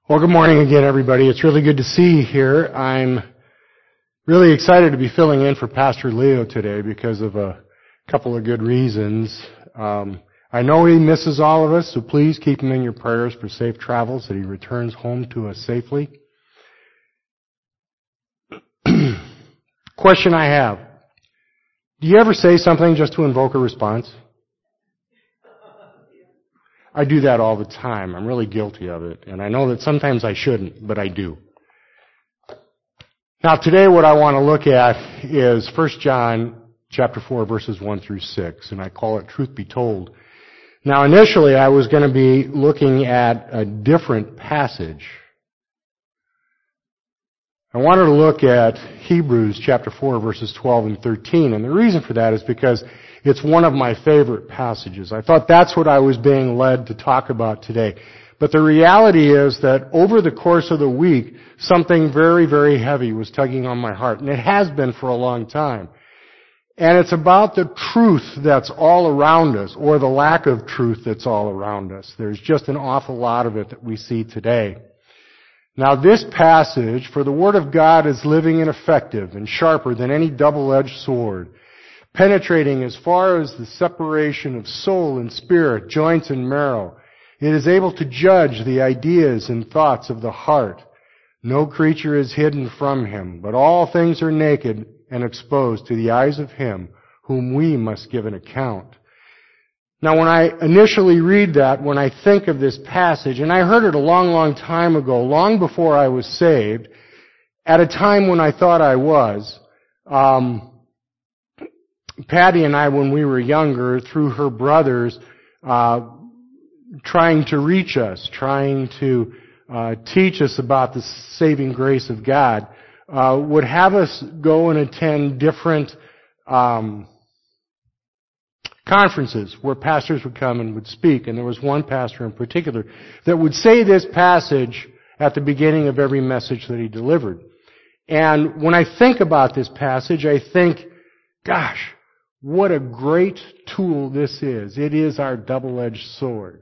Well, good morning again, everybody. It's really good to see you here. I'm really excited to be filling in for Pastor Leo today because of a couple of good reasons. I know he misses all of us, so please keep him in your prayers for safe travels, that he returns home to us safely. Question I have. Do you ever say something just to invoke a response? I do that all the time. I'm really guilty of it. And I know that sometimes I shouldn't, but I do. Now today what I want to look at is 1 John chapter 4 verses 1 through 6. And I call it Truth Be Told. Now initially I was going to be looking at a different passage. I wanted to look at Hebrews chapter 4 verses 12 and 13. And the reason for that is because it's one of my favorite passages. I thought that's what I was being led to talk about today. But the reality is that over the course of the week, something very, very heavy was tugging on my heart. And it has been for a long time. And it's about the truth that's all around us, or the lack of truth that's all around us. There's just an awful lot of it that we see today. Now this passage, for the Word of God is living and effective and sharper than any double-edged sword, penetrating as far as the separation of soul and spirit, joints and marrow. It is able to judge the ideas and thoughts of the heart. No creature is hidden from Him, but all things are naked and exposed to the eyes of Him whom we must give an account. Now when I initially read that, when I think of this passage, and I heard it a long, long time ago, long before I was saved, at a time when I thought I was, Patty and I, when we were younger, through her brothers, trying to reach us, trying to teach us about the saving grace of God, would have us go and attend different conferences where pastors would come and would speak. And there was one pastor in particular that would say this passage at the beginning of every message that he delivered. And when I think about this passage, I think, gosh, what a great tool this is. It is our double-edged sword.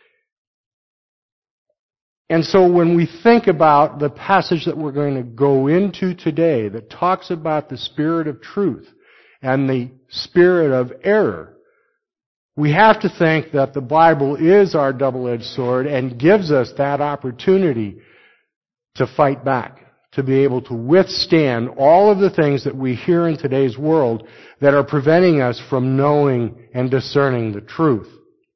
And so when we think about the passage that we're going to go into today that talks about the spirit of truth and the spirit of error, we have to think that the Bible is our double-edged sword and gives us that opportunity to fight back, to be able to withstand all of the things that we hear in today's world that are preventing us from knowing and discerning the truth.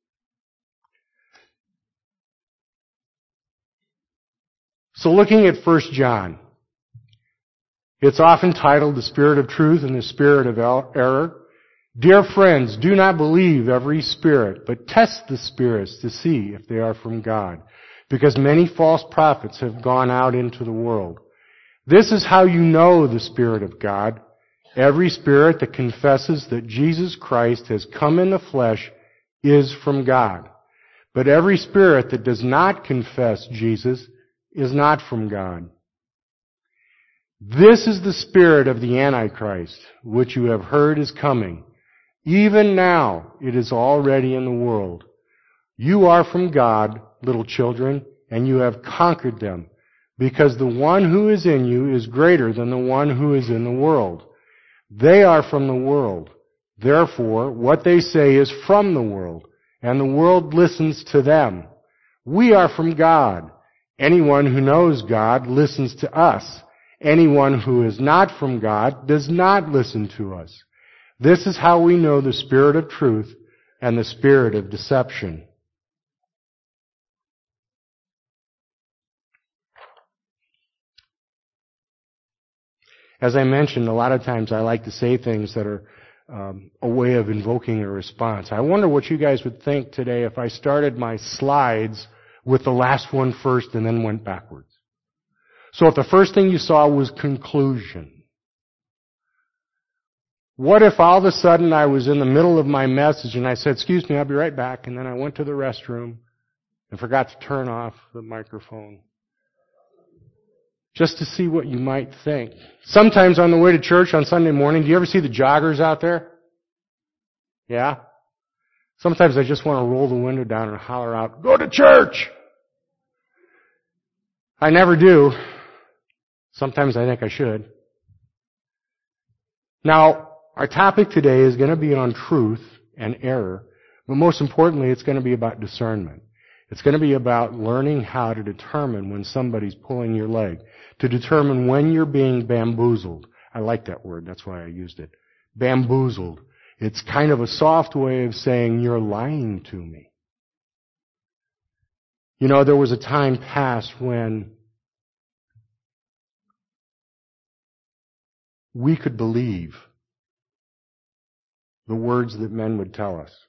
So looking at 1 John, it's often titled The Spirit of Truth and the Spirit of Error. Dear friends, do not believe every spirit, but test the spirits to see if they are from God, because many false prophets have gone out into the world. This is how you know the Spirit of God. Every spirit that confesses that Jesus Christ has come in the flesh is from God. But every spirit that does not confess Jesus is not from God. This is the spirit of the Antichrist, which you have heard is coming. Even now it is already in the world. You are from God, little children, and you have conquered them, because the one who is in you is greater than the one who is in the world. They are from the world. Therefore, what they say is from the world, and the world listens to them. We are from God. Anyone who knows God listens to us. Anyone who is not from God does not listen to us. This is how we know the spirit of truth and the spirit of deception. As I mentioned, a lot of times I like to say things that are a way of invoking a response. I wonder what you guys would think today if I started my slides with the last one first and then went backwards. So if the first thing you saw was conclusion, what if all of a sudden I was in the middle of my message and I said, excuse me, I'll be right back, and then I went to the restroom and forgot to turn off the microphone? Just to see what you might think. Sometimes on the way to church on Sunday morning, do you ever see the joggers out there? Yeah? Sometimes I just want to roll the window down and holler out, "Go to church!" I never do. Sometimes I think I should. Now, our topic today is going to be on truth and error, but most importantly, it's going to be about discernment. It's going to be about learning how to determine when somebody's pulling your leg, to determine when you're being bamboozled. I like that word, that's why I used it. Bamboozled. It's kind of a soft way of saying you're lying to me. You know, there was a time past when we could believe the words that men would tell us.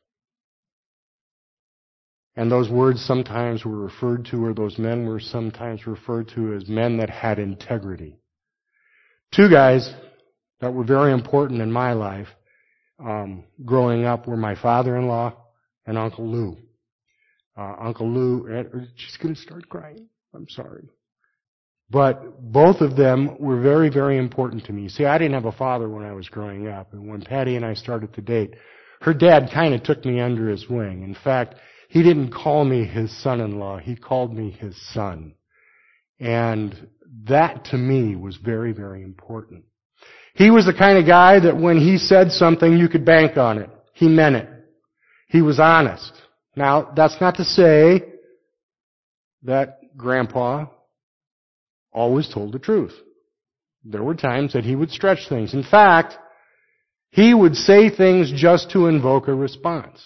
And those words sometimes were referred to, or those men were sometimes referred to as men that had integrity. Two guys that were very important in my life growing up were my father-in-law and Uncle Lou. Uncle Lou, she's going to start crying. I'm sorry. But both of them were very, very important to me. See, I didn't have a father when I was growing up. And when Patty and I started to date, her dad kind of took me under his wing. In fact, he didn't call me his son-in-law. He called me his son. And that, to me, was very, very important. He was the kind of guy that when he said something, you could bank on it. He meant it. He was honest. Now, that's not to say that Grandpa always told the truth. There were times that he would stretch things. In fact, he would say things just to invoke a response.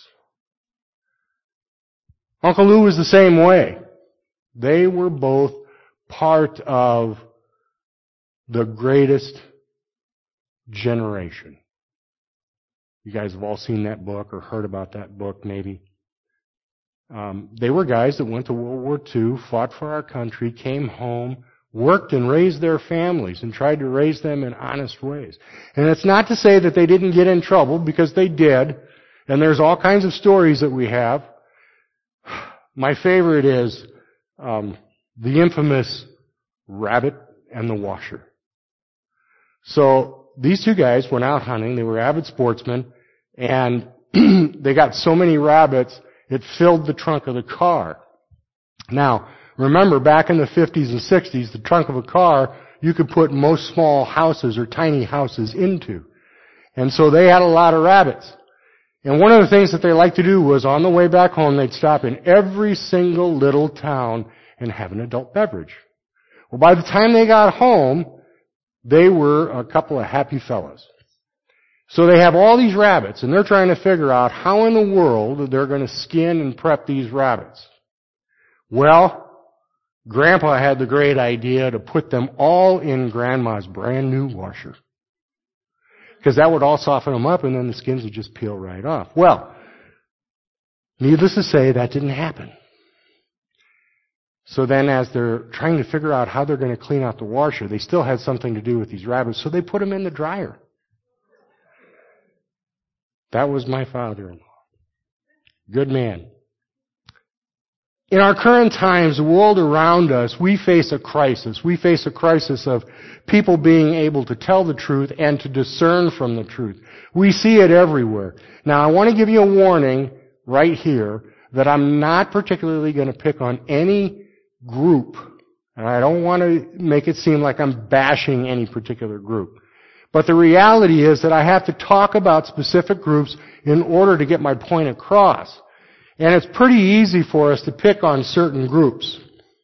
Uncle Lou was the same way. They were both part of the greatest generation. You guys have all seen that book or heard about that book maybe. They were guys that went to World War II, fought for our country, came home, worked and raised their families and tried to raise them in honest ways. And it's not to say that they didn't get in trouble, because they did. And there's all kinds of stories that we have. My favorite is the infamous rabbit and the washer. So these two guys went out hunting. They were avid sportsmen, and they got so many rabbits, it filled the trunk of the car. Now, remember, back in the 50s and 60s, the trunk of a car you could put most small houses or tiny houses into. And so they had a lot of rabbits. And one of the things that they liked to do was, on the way back home, they'd stop in every single little town and have an adult beverage. Well, by the time they got home, they were a couple of happy fellas. So they have all these rabbits, and they're trying to figure out how in the world they're going to skin and prep these rabbits. Well, Grandpa had the great idea to put them all in Grandma's brand new washer, because that would all soften them up, and then the skins would just peel right off. Well, needless to say, that didn't happen. So then, as they're trying to figure out how they're going to clean out the washer, they still had something to do with these rabbits, so they put them in the dryer. That was my father-in-law. Good man. In our current times, the world around us, we face a crisis. We face a crisis of people being able to tell the truth and to discern from the truth. We see it everywhere. Now, I want to give you a warning right here that I'm not particularly going to pick on any group. And I don't want to make it seem like I'm bashing any particular group. But the reality is that I have to talk about specific groups in order to get my point across. And it's pretty easy for us to pick on certain groups.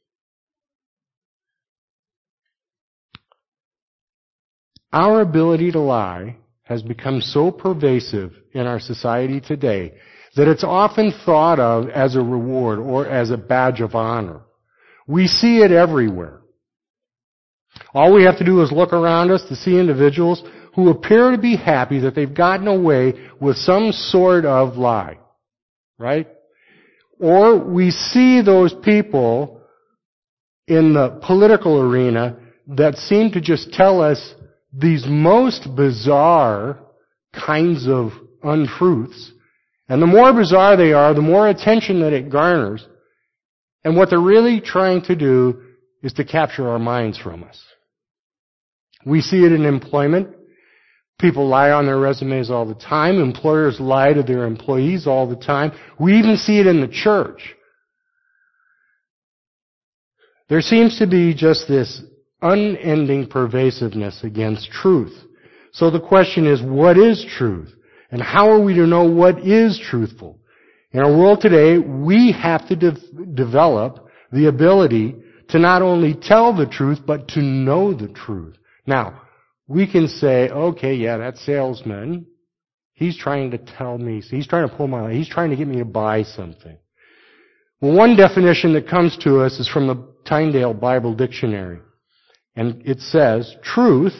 Our ability to lie has become so pervasive in our society today that it's often thought of as a reward or as a badge of honor. We see it everywhere. All we have to do is look around us to see individuals who appear to be happy that they've gotten away with some sort of lie. Right? Or we see those people in the political arena that seem to just tell us these most bizarre kinds of untruths. And the more bizarre they are, the more attention that it garners. And what they're really trying to do is to capture our minds from us. We see it in employment. People lie on their resumes all the time. Employers lie to their employees all the time. We even see it in the church. There seems to be just this unending pervasiveness against truth. So the question is, what is truth? And how are we to know what is truthful? In our world today, we have to develop the ability to not only tell the truth, but to know the truth. Now, we can say, okay, yeah, that salesman, he's trying to tell me, he's trying to pull my leg, he's trying to get me to buy something. Well, one definition that comes to us is from the Tyndale Bible Dictionary. And it says, truth,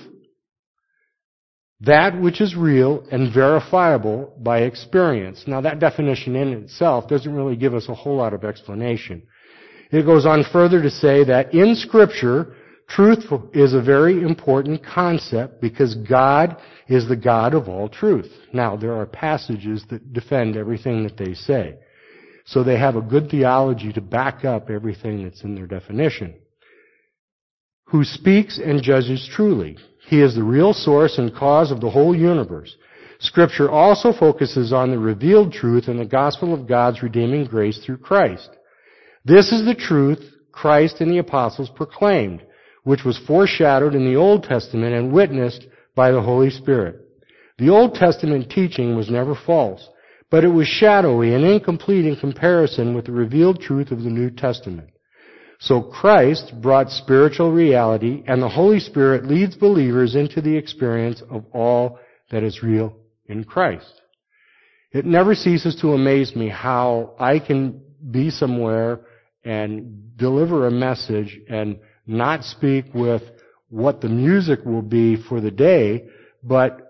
that which is real and verifiable by experience. Now, that definition in itself doesn't really give us a whole lot of explanation. It goes on further to say that in Scripture, truth is a very important concept because God is the God of all truth. Now, there are passages that defend everything that they say. So they have a good theology to back up everything that's in their definition. Who speaks and judges truly. He is the real source and cause of the whole universe. Scripture also focuses on the revealed truth and the gospel of God's redeeming grace through Christ. This is the truth Christ and the apostles proclaimed, which was foreshadowed in the Old Testament and witnessed by the Holy Spirit. The Old Testament teaching was never false, but it was shadowy and incomplete in comparison with the revealed truth of the New Testament. So Christ brought spiritual reality, and the Holy Spirit leads believers into the experience of all that is real in Christ. It never ceases to amaze me how I can be somewhere and deliver a message and not speak with what the music will be for the day, but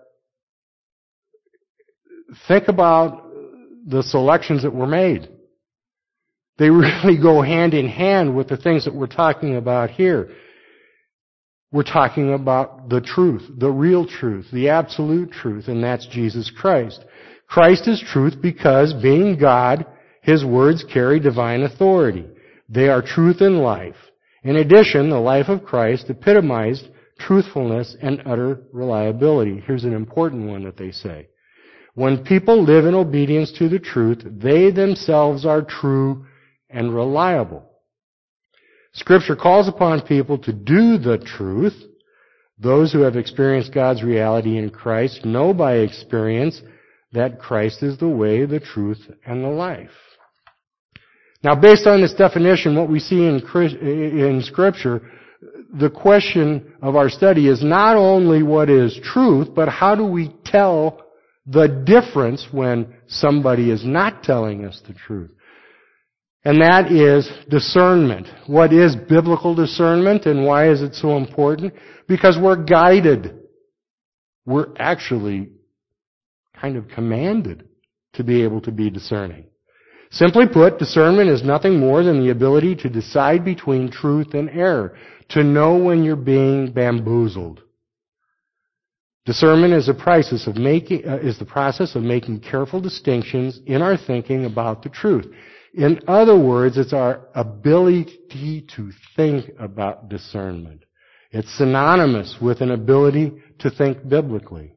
think about the selections that were made. They really go hand in hand with the things that we're talking about here. We're talking about the truth, the real truth, the absolute truth, and that's Jesus Christ. Christ is truth because, being God, His words carry divine authority. They are truth and life. In addition, the life of Christ epitomized truthfulness and utter reliability. Here's an important one that they say. When people live in obedience to the truth, they themselves are true and reliable. Scripture calls upon people to do the truth. Those who have experienced God's reality in Christ know by experience that Christ is the way, the truth, and the life. Now, based on this definition, what we see in Scripture, the question of our study is not only what is truth, but how do we tell the difference when somebody is not telling us the truth? And that is discernment. What is biblical discernment and why is it so important? Because we're guided. We're actually kind of commanded to be able to be discerning. Simply put, discernment is nothing more than the ability to decide between truth and error, to know when you're being bamboozled. Discernment is the process of making careful distinctions in our thinking about the truth. In other words, it's our ability to think about discernment. It's synonymous with an ability to think biblically.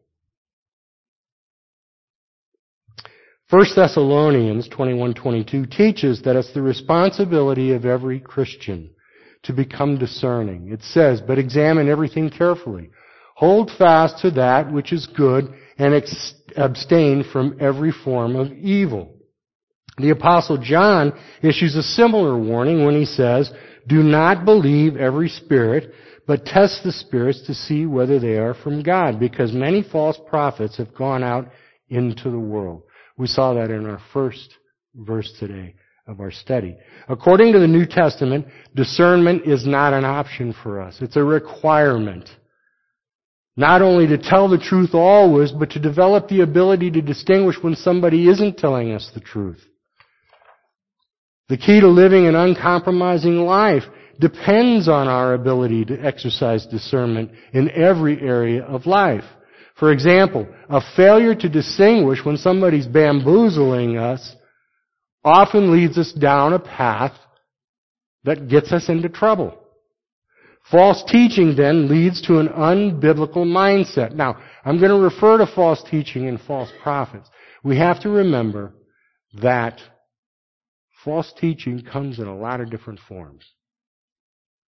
1 Thessalonians 21:22 teaches that it's the responsibility of every Christian to become discerning. It says, "But examine everything carefully. Hold fast to that which is good and abstain from every form of evil." The Apostle John issues a similar warning when he says, "Do not believe every spirit, but test the spirits to see whether they are from God, because many false prophets have gone out into the world." We saw that in our first verse today of our study. According to the New Testament, discernment is not an option for us. It's a requirement. Not only to tell the truth always, but to develop the ability to distinguish when somebody isn't telling us the truth. The key to living an uncompromising life depends on our ability to exercise discernment in every area of life. For example, a failure to distinguish when somebody's bamboozling us often leads us down a path that gets us into trouble. False teaching then leads to an unbiblical mindset. Now, I'm going to refer to false teaching and false prophets. We have to remember that false teaching comes in a lot of different forms.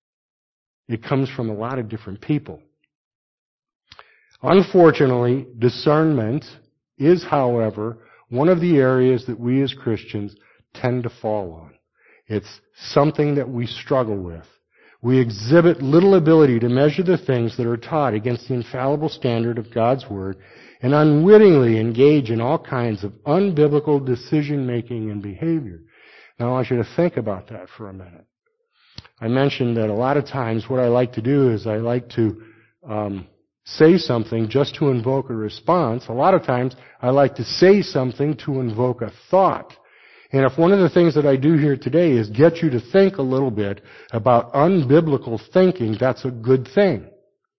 It comes from a lot of different people. Unfortunately, discernment is, however, one of the areas that we as Christians tend to fall on. It's something that we struggle with. We exhibit little ability to measure the things that are taught against the infallible standard of God's Word and unwittingly engage in all kinds of unbiblical decision-making and behavior. Now I want you to think about that for a minute. I mentioned that a lot of times what I like to do is I like to say something just to invoke a response. A lot of times I like to say something to invoke a thought. And if one of the things that I do here today is get you to think a little bit about unbiblical thinking, that's a good thing.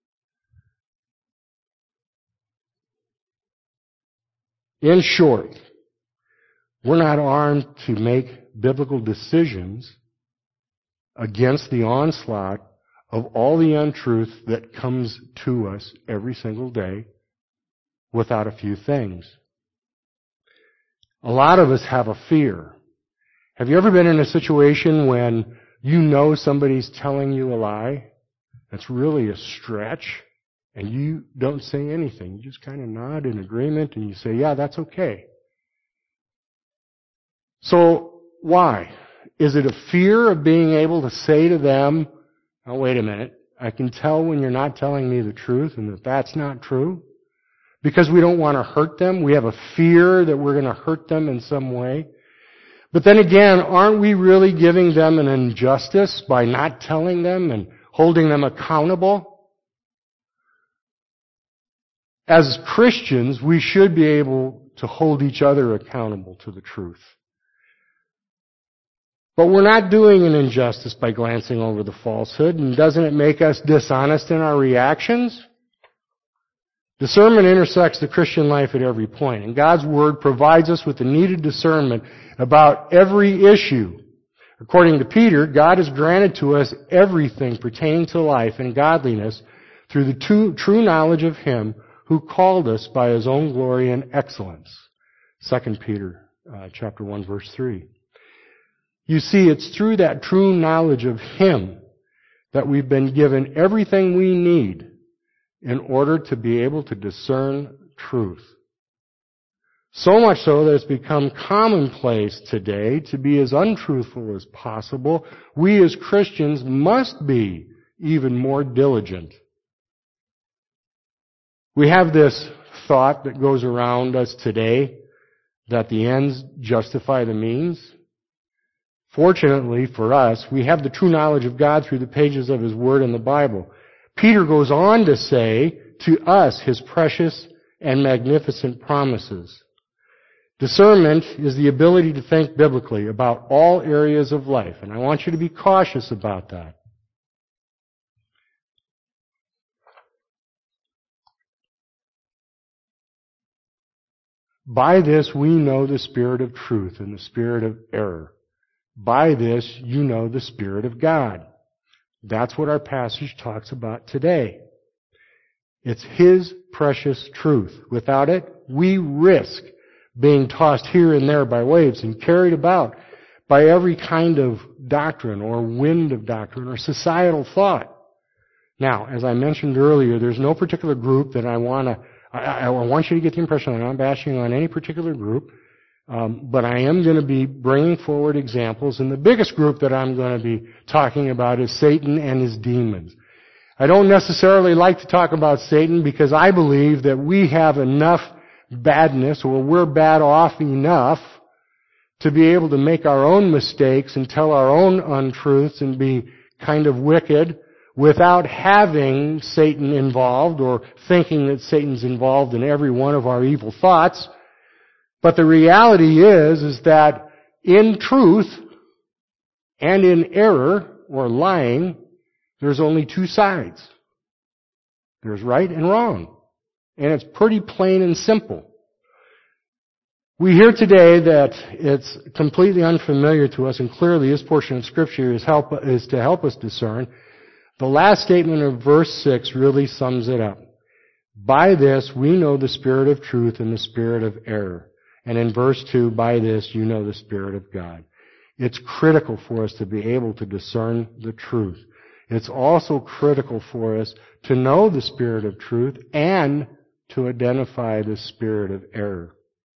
In short, we're not armed to make biblical decisions against the onslaught of all the untruth that comes to us every single day without a few things. A lot of us have a fear. Have you ever been in a situation when you know somebody's telling you a lie? That's really a stretch, and you don't say anything. You just kind of nod in agreement and you say, yeah, that's okay. So, why? Is it a fear of being able to say to them, oh, wait a minute, I can tell when you're not telling me the truth and that that's not true? Because we don't want to hurt them. We have a fear that we're going to hurt them in some way. But then again, aren't we really giving them an injustice by not telling them and holding them accountable? As Christians, we should be able to hold each other accountable to the truth. But we're not doing an injustice by glancing over the falsehood, and doesn't it make us dishonest in our reactions? Discernment intersects the Christian life at every point, and God's Word provides us with the needed discernment about every issue. According to Peter, God has granted to us everything pertaining to life and godliness through the true knowledge of Him who called us by His own glory and excellence. 2 Peter chapter 1, verse 3. You see, it's through that true knowledge of Him that we've been given everything we need in order to be able to discern truth. So much so that it's become commonplace today to be as untruthful as possible. We as Christians must be even more diligent. We have this thought that goes around us today that the ends justify the means. Fortunately for us, we have the true knowledge of God through the pages of His Word in the Bible. Peter goes on to say to us His precious and magnificent promises. Discernment is the ability to think biblically about all areas of life, and I want you to be cautious about that. By this we know the spirit of truth and the spirit of error. By this you know the Spirit of God. That's what our passage talks about today. It's His precious truth. Without it, we risk being tossed here and there by waves and carried about by every kind of doctrine or wind of doctrine or societal thought. Now, as I mentioned earlier, there's no particular group that I want you to get the impression that I'm bashing on any particular group. But I am going to be bringing forward examples, and the biggest group that I'm going to be talking about is Satan and his demons. I don't necessarily like to talk about Satan because I believe that we have enough badness, or we're bad off enough to be able to make our own mistakes and tell our own untruths and be kind of wicked without having Satan involved or thinking that Satan's involved in every one of our evil thoughts. But the reality is that in truth and in error or lying, there's only two sides. There's right and wrong. And it's pretty plain and simple. We hear today that it's completely unfamiliar to us, and clearly this portion of Scripture is to help us discern. The last statement of verse 6 really sums it up. By this we know the spirit of truth and the spirit of error. And in verse 2, by this you know the Spirit of God. It's critical for us to be able to discern the truth. it's also critical for us to know the spirit of truth and to identify the spirit of error.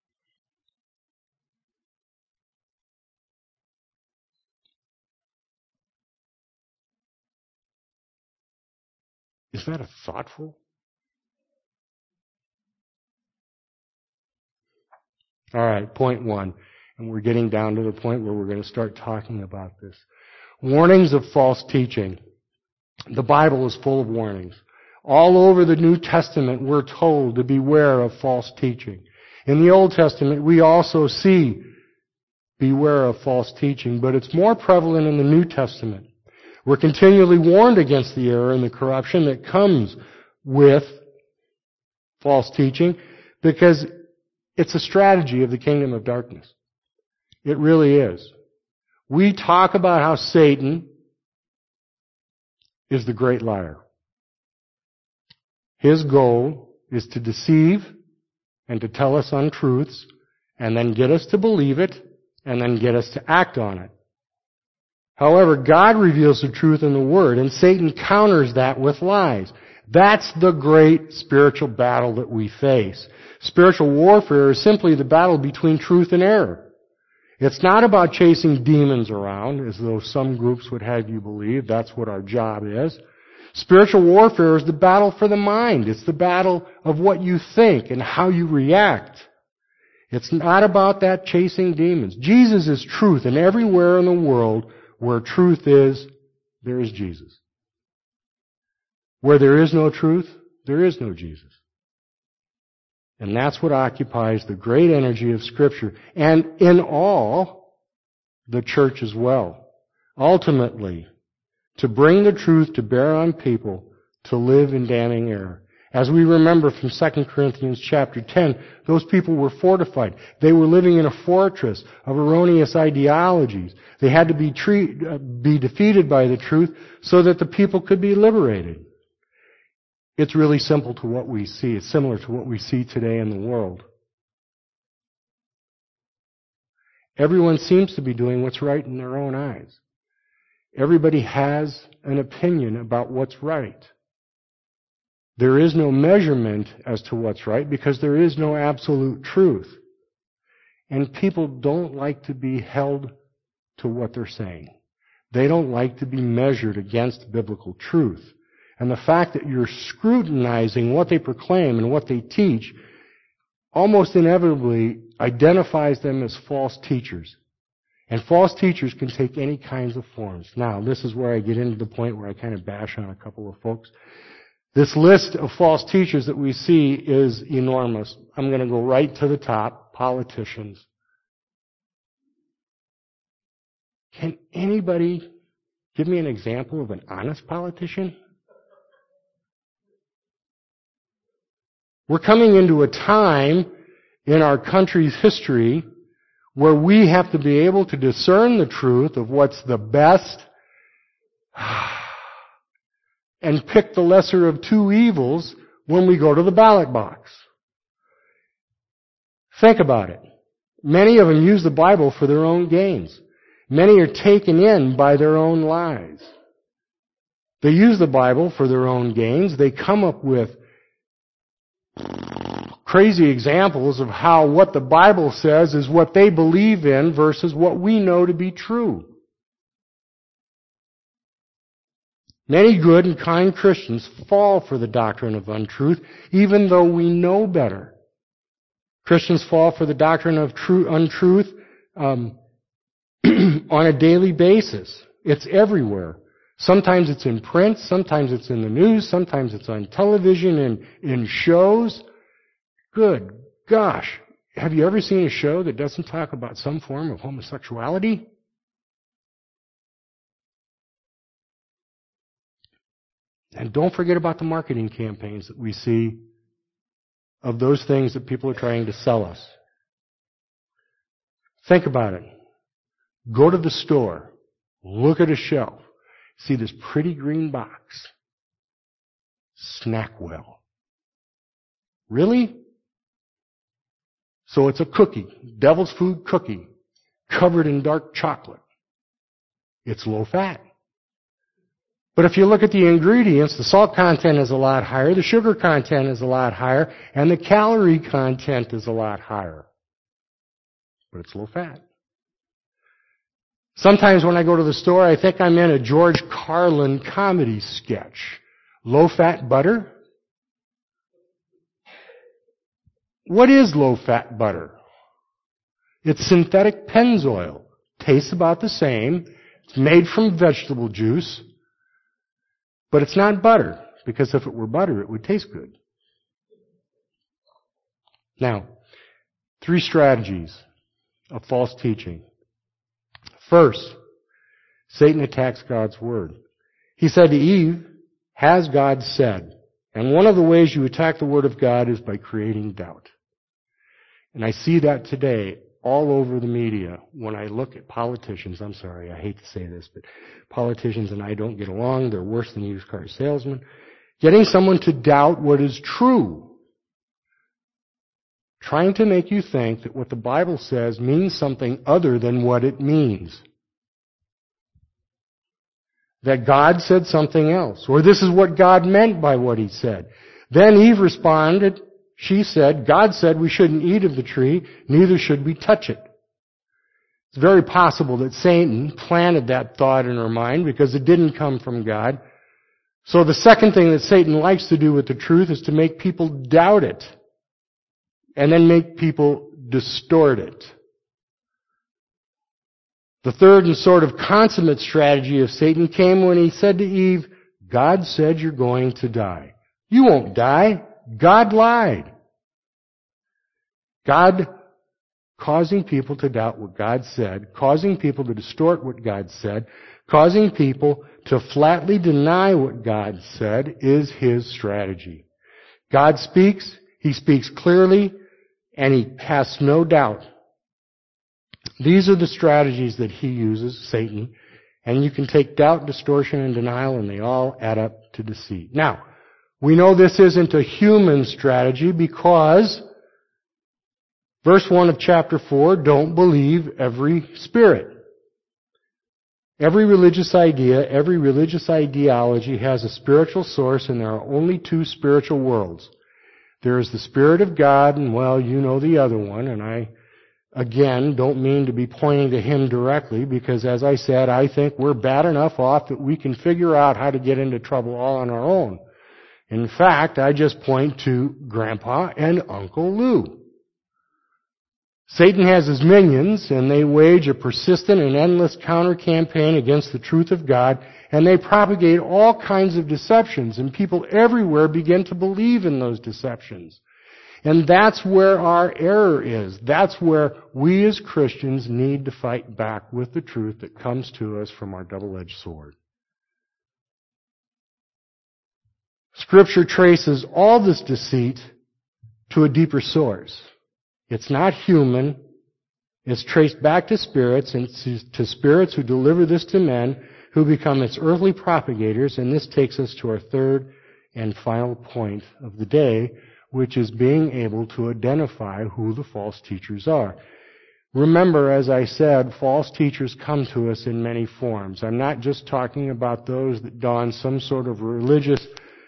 Is that a thoughtful? All right, point one. And we're getting down to the point where we're going to start talking about this. Warnings of false teaching. The Bible is full of warnings. All over the New Testament, we're told to beware of false teaching. In the Old Testament, we also see beware of false teaching, but it's more prevalent in the New Testament. We're continually warned against the error and the corruption that comes with false teaching because it's a strategy of the kingdom of darkness. It really is. We talk about how Satan is the great liar. His goal is to deceive and to tell us untruths and then get us to believe it and then get us to act on it. However, God reveals the truth in the Word, and Satan counters that with lies. That's the great spiritual battle that we face. Spiritual warfare is simply the battle between truth and error. It's not about chasing demons around, as though some groups would have you believe. That's what our job is. Spiritual warfare is the battle for the mind. It's the battle of what you think and how you react. It's not about that chasing demons. Jesus is truth, and everywhere in the world where truth is, there is Jesus. Where there is no truth, there is no Jesus. And that's what occupies the great energy of Scripture. And in all, the church as well. Ultimately, to bring the truth to bear on people to live in damning error. As we remember from 2 Corinthians chapter 10, those people were fortified. They were living in a fortress of erroneous ideologies. They had to be defeated by the truth so that the people could be liberated. It's really simple to what we see. It's similar to what we see today in the world. Everyone seems to be doing what's right in their own eyes. Everybody has an opinion about what's right. There is no measurement as to what's right because there is no absolute truth. And people don't like to be held to what they're saying. They don't like to be measured against biblical truth. And the fact that you're scrutinizing what they proclaim and what they teach almost inevitably identifies them as false teachers. And false teachers can take any kinds of forms. Now, this is where I get into the point where I kind of bash on a couple of folks. This list of false teachers that we see is enormous. I'm going to go right to the top. Politicians. Can anybody give me an example of an honest politician? We're coming into a time in our country's history where we have to be able to discern the truth of what's the best and pick the lesser of two evils when we go to the ballot box. Think about it. Many of them use the Bible for their own gains. Many are taken in by their own lies. They use the Bible for their own gains. They come up with crazy examples of how what the Bible says is what they believe in versus what we know to be true. Many good and kind Christians fall for the doctrine of untruth, even though we know better. Christians fall for the doctrine of untruth on a daily basis. It's everywhere. Sometimes it's in print, sometimes it's in the news, sometimes it's on television and in shows. Good gosh. Have you ever seen a show that doesn't talk about some form of homosexuality? And don't forget about the marketing campaigns that we see of those things that people are trying to sell us. Think about it. Go to the store. Look at a shelf. See this pretty green box. Snackwell. Really? So it's a cookie, devil's food cookie, covered in dark chocolate. It's low fat. But if you look at the ingredients, the salt content is a lot higher, the sugar content is a lot higher, and the calorie content is a lot higher. But it's low fat. Sometimes when I go to the store, I think I'm in a George Carlin comedy sketch. Low-fat butter? What is low-fat butter? It's synthetic Pennzoil. Tastes about the same. It's made from vegetable juice. But it's not butter, because if it were butter, it would taste good. Now, 3 strategies of false teaching. First, Satan attacks God's Word. He said to Eve, "Has God said?" And one of the ways you attack the Word of God is by creating doubt. And I see that today all over the media when I look at politicians. I'm sorry, I hate to say this, but politicians and I don't get along. They're worse than used car salesmen. Getting someone to doubt what is true. Trying to make you think that what the Bible says means something other than what it means. That God said something else. Or this is what God meant by what He said. Then Eve responded, she said, God said we shouldn't eat of the tree, neither should we touch it. It's very possible that Satan planted that thought in her mind because it didn't come from God. So the second thing that Satan likes to do with the truth is to make people doubt it. And then make people distort it. The third and sort of consummate strategy of Satan came when he said to Eve, God said you're going to die. You won't die. God lied. God causing people to doubt what God said, causing people to distort what God said, causing people to flatly deny what God said is His strategy. God speaks, He speaks clearly, and He casts no doubt. These are the strategies that he uses, Satan, and you can take doubt, distortion, and denial, and they all add up to deceit. Now, we know this isn't a human strategy because verse 1 of chapter 4, don't believe every spirit. Every religious idea, every religious ideology has a spiritual source, and there are only 2 spiritual worlds. There is the Spirit of God, and well, you know the other one, and I, again, don't mean to be pointing to Him directly, because as I said, I think we're bad enough off that we can figure out how to get into trouble all on our own. In fact, I just point to Grandpa and Uncle Lou. Satan has his minions, and they wage a persistent and endless counter-campaign against the truth of God, and they propagate all kinds of deceptions, and people everywhere begin to believe in those deceptions. And that's where our error is. That's where we as Christians need to fight back with the truth that comes to us from our double-edged sword. Scripture traces all this deceit to a deeper source. It's not human. It's traced back to spirits, and to spirits who deliver this to men, who become its earthly propagators. And this takes us to our third and final point of the day, which is being able to identify who the false teachers are. Remember, as I said, false teachers come to us in many forms. I'm not just talking about those that don some sort of religious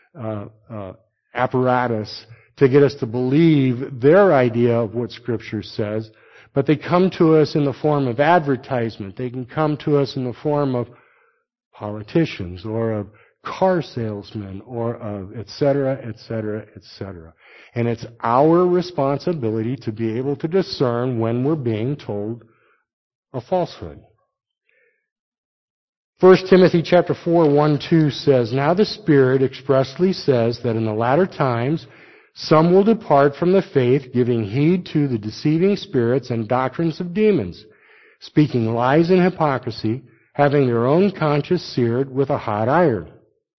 apparatus to get us to believe their idea of what Scripture says, but they come to us in the form of advertisement. They can come to us in the form of politicians or of car salesmen or of et cetera, et cetera, et cetera. And it's our responsibility to be able to discern when we're being told a falsehood. 1 Timothy chapter 4, 1-2 says, Now the Spirit expressly says that in the latter times some will depart from the faith, giving heed to the deceiving spirits and doctrines of demons, speaking lies and hypocrisy, having their own conscience seared with a hot iron.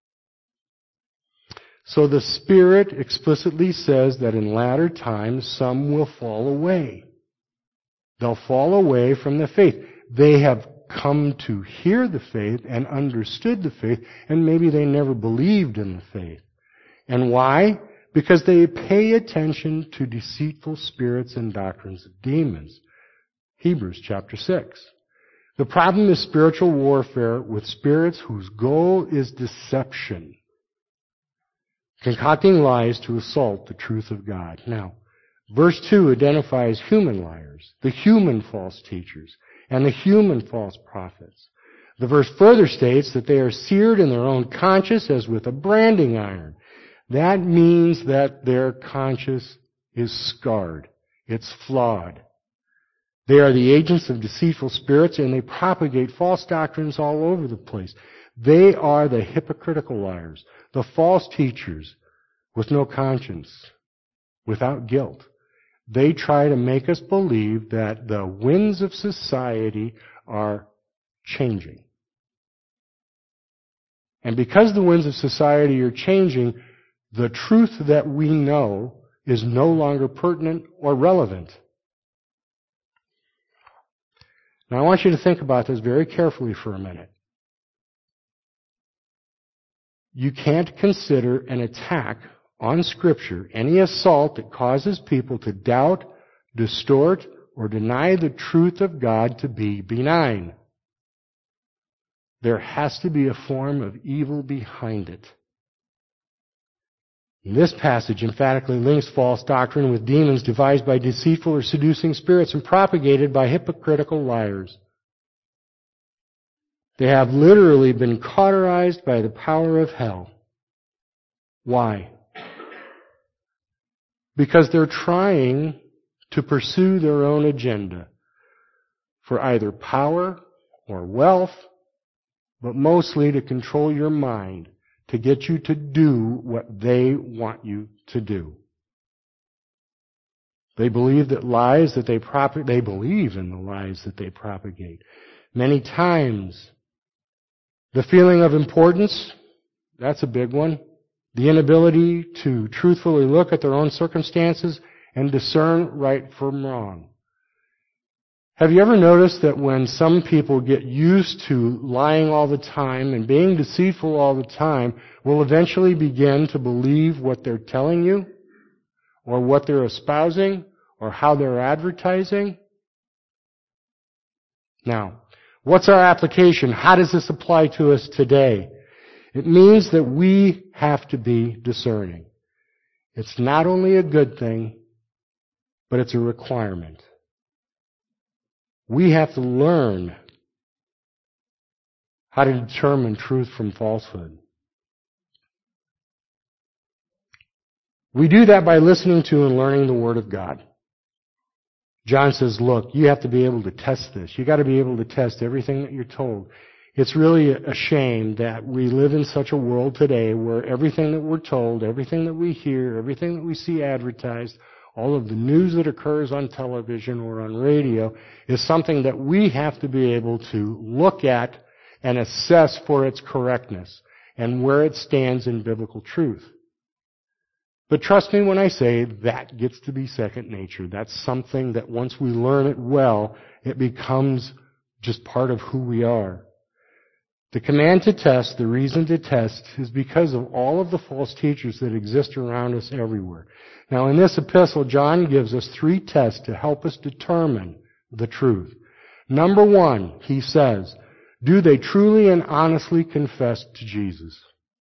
So the Spirit explicitly says that in latter times some will fall away. They'll fall away from the faith. They have come to hear the faith and understood the faith, and maybe they never believed in the faith. And why? Because they pay attention to deceitful spirits and doctrines of demons. Hebrews chapter 6. The problem is spiritual warfare with spirits whose goal is deception, concocting lies to assault the truth of God. Now, verse 2 identifies human liars, the human false teachers, and the human false prophets. The verse further states that they are seared in their own conscience as with a branding iron. That means that their conscience is scarred. It's flawed. They are the agents of deceitful spirits, and they propagate false doctrines all over the place. They are the hypocritical liars, the false teachers with no conscience, without guilt. They try to make us believe that the winds of society are changing. And because the winds of society are changing, the truth that we know is no longer pertinent or relevant. Now I want you to think about this very carefully for a minute. You can't consider an attack on Scripture any assault that causes people to doubt, distort, or deny the truth of God to be benign. There has to be a form of evil behind it. This passage emphatically links false doctrine with demons devised by deceitful or seducing spirits and propagated by hypocritical liars. They have literally been cauterized by the power of hell. Why? Because they're trying to pursue their own agenda for either power or wealth, but mostly to control your mind, to get you to do what they want you to do. They believe that lies that they believe in the lies that they propagate. Many times, the feeling of importance, that's a big one. The inability to truthfully look at their own circumstances and discern right from wrong. Have you ever noticed that when some people get used to lying all the time and being deceitful all the time, will eventually begin to believe what they're telling you, or what they're espousing, or how they're advertising? Now, what's our application? How does this apply to us today? It means that we have to be discerning. It's not only a good thing, but it's a requirement. We have to learn how to determine truth from falsehood. We do that by listening to and learning the Word of God. John says, look, you have to be able to test this. You got to be able to test everything that you're told. It's really a shame that we live in such a world today where everything that we're told, everything that we hear, everything that we see advertised, all of the news that occurs on television or on radio is something that we have to be able to look at and assess for its correctness and where it stands in biblical truth. But trust me when I say that gets to be second nature. That's something that once we learn it well, it becomes just part of who we are. The command to test, the reason to test, is because of all of the false teachers that exist around us everywhere. Now, in this epistle, John gives us 3 tests to help us determine the truth. Number 1, he says, do they truly and honestly confess to Jesus?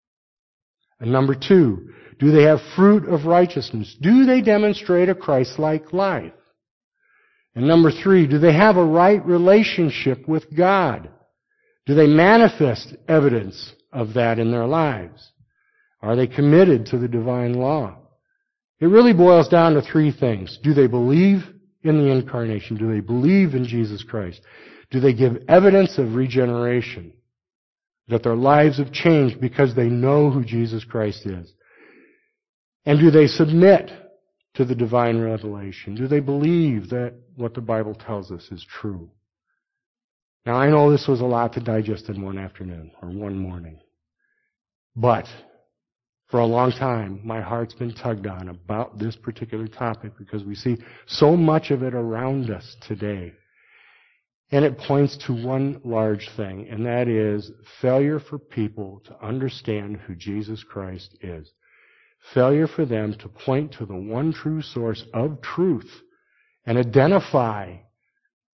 And number 2, do they have fruit of righteousness? Do they demonstrate a Christ-like life? And number 3, do they have a right relationship with God? Do they manifest evidence of that in their lives? Are they committed to the divine law? It really boils down to 3 things. Do they believe in the incarnation? Do they believe in Jesus Christ? Do they give evidence of regeneration? That their lives have changed because they know who Jesus Christ is? And do they submit to the divine revelation? Do they believe that what the Bible tells us is true? Now, I know this was a lot to digest in one afternoon or one morning. But for a long time, my heart's been tugged on about this particular topic because we see so much of it around us today. And it points to one large thing, and that is failure for people to understand who Jesus Christ is. Failure for them to point to the one true source of truth and identify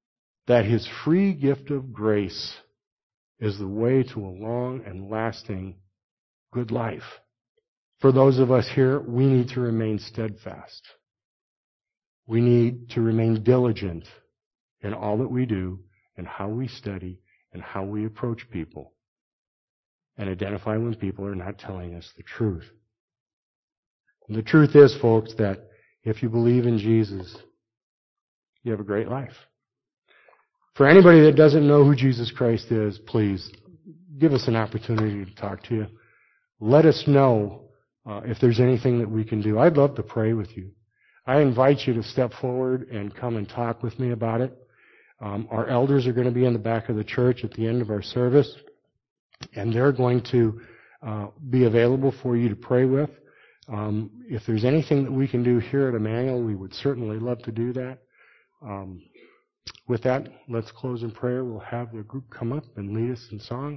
that His free gift of grace is the way to a long and lasting good life. For those of us here, we need to remain steadfast. We need to remain diligent in all that we do and how we study and how we approach people and identify when people are not telling us the truth. And the truth is, folks, that if you believe in Jesus, you have a great life. For anybody that doesn't know who Jesus Christ is, please give us an opportunity to talk to you. Let us know if there's anything that we can do. I'd love to pray with you. I invite you to step forward and come and talk with me about it. Our elders are going to be in the back of the church at the end of our service, and they're going to be available for you to pray with. If there's anything that we can do here at Emmanuel, we would certainly love to do that. With that, let's close in prayer. We'll have the group come up and lead us in song.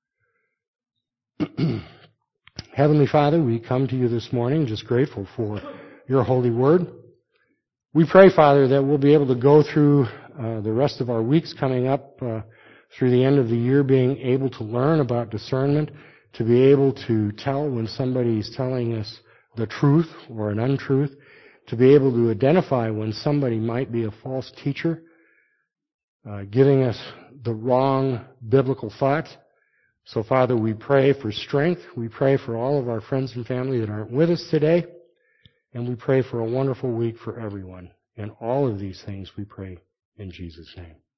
Heavenly Father, we come to you this morning just grateful for your holy word. We pray, Father, that we'll be able to go through the rest of our weeks coming up through the end of the year, being able to learn about discernment, to be able to tell when somebody's telling us the truth or an untruth, to be able to identify when somebody might be a false teacher, giving us the wrong biblical thought. So, Father, we pray for strength. We pray for all of our friends and family that aren't with us today. And we pray for a wonderful week for everyone. And all of these things we pray in Jesus' name.